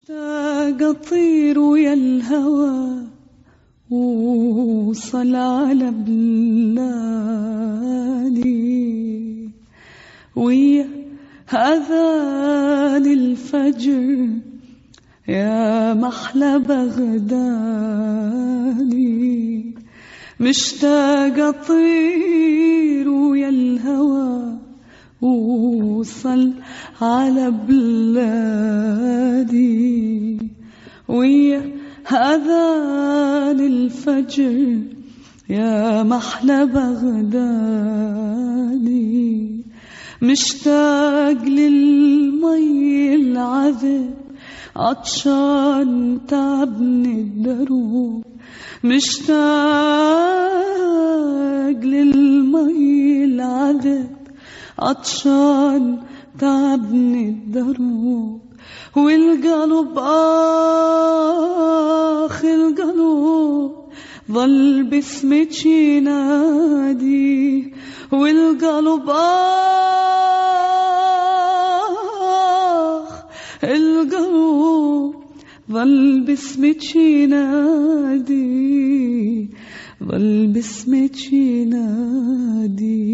اشتاق اطير ويا الهوى وصل على بلادي ويا اذان الفجر يا محلى بغدادي. مشتاق اطير ويا الهوى وصل على بلادي ويا أذان الفجر يا محلى بغدادي. مشتاق للمي العذب عطشان تعبني الدروب. مشتاق للمي العذب عطشان تعبني الدروب. والقلب القلب ظل باسمك ينادي. والقلب القلب ظل باسمك ينادي. ظل باسمك ينادي.